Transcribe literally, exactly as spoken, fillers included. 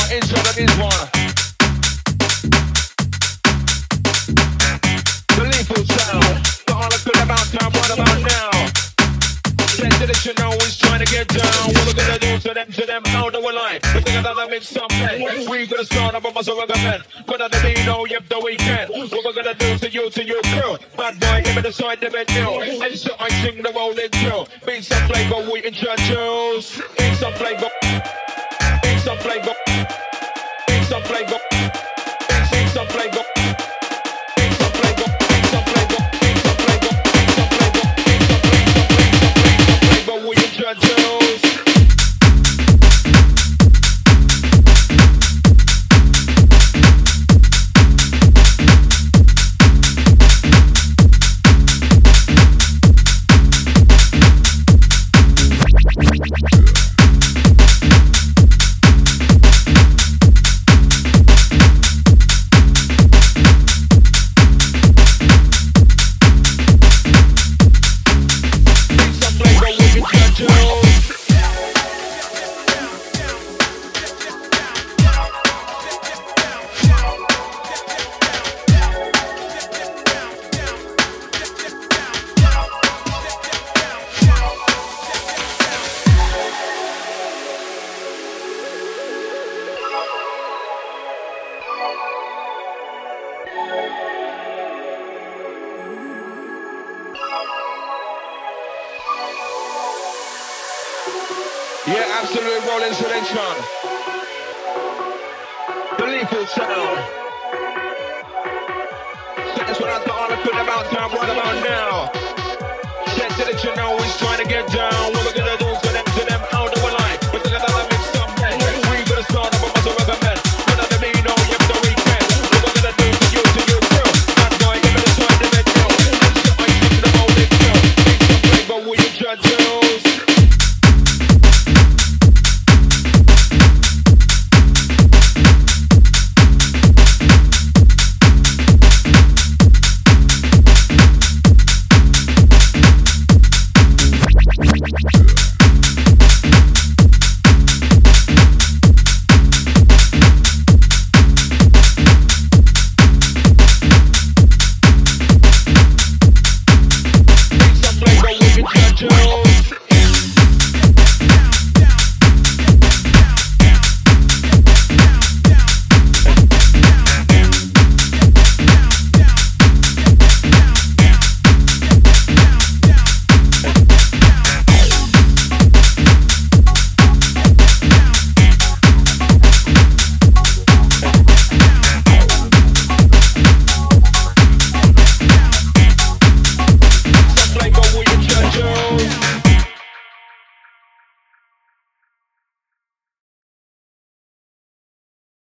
Inside of this one. The lethal sound. The all I could about time, what about now? Said to the you know he's trying to get down. What we gonna do to them, to them, how do we lie? We think that I mix up play. We gonna start up a muscle recommend. Gonna let me know if the weekend. What we gonna do to you, to your crew? Bad boy, give me the side, the menu. And so I sing the rolling through. Beat some flavor, we in Churchills. Beat some flavor. Beat some flavor. Beat some flavor. Beat some flavor. Yeah, absolute rolling selection. The lethal sound. So that's what I thought I could about time, what about now? Said to the you know he's trying to get down.